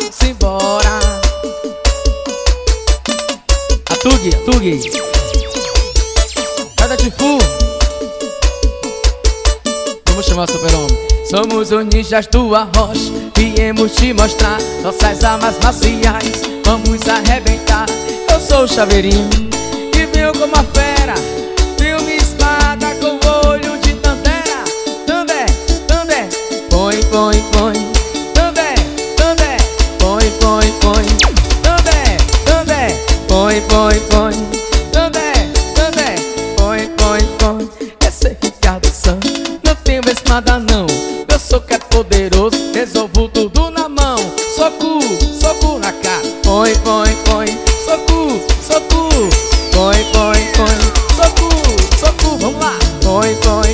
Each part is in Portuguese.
simbora. Atug. Cada Tifu. Vamos chamar o super-homem. Somos os ninjas do arroz, viemos te mostrar nossas armas marciais, vamos arrebentar. Eu sou o Chaveirinho, que veio como a fera, viu minha espada com olho de tandera. Tandé, põe, tandé, põe, tandé, põe, tandé, põe. Esse é Ricardo Santos, não tenho espada não, eu sou que é poderoso, resolvo tudo na mão. Soco na cara, põe, soco, põe, soco, vamos lá. Põe,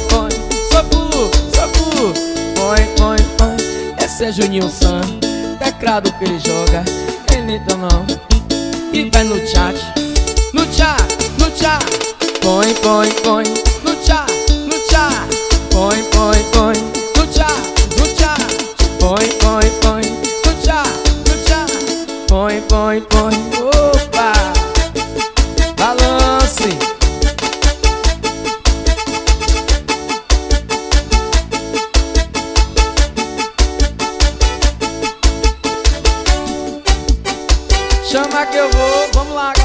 soco, põe. Esse é Juninho Sam, teclado que ele joga, ele não. E vai no chat, põe, no chat, põe, no chat, põe, no chat, põe, opa, balance. Chama que eu vou, vamos lá.